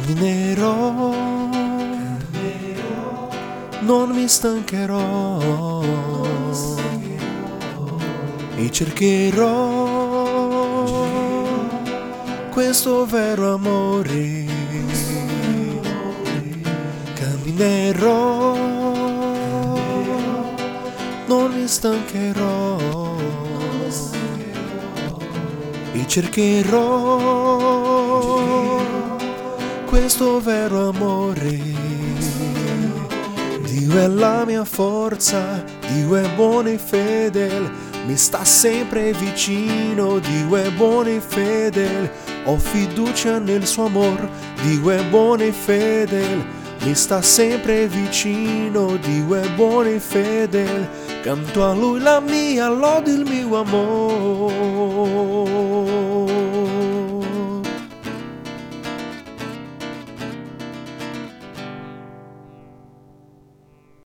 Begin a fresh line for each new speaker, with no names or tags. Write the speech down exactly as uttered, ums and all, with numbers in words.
Camminerò, non mi stancherò, e cercherò questo vero amore. Camminerò, non mi stancherò, e cercherò questo vero amore. Dio è la mia forza, Dio è buono e fedele, mi sta sempre vicino, Dio è buono e fedele, ho fiducia nel suo amor, Dio è buono e fedele, mi sta sempre vicino, Dio è buono e fedele, canto a lui la mia lode, il mio amore.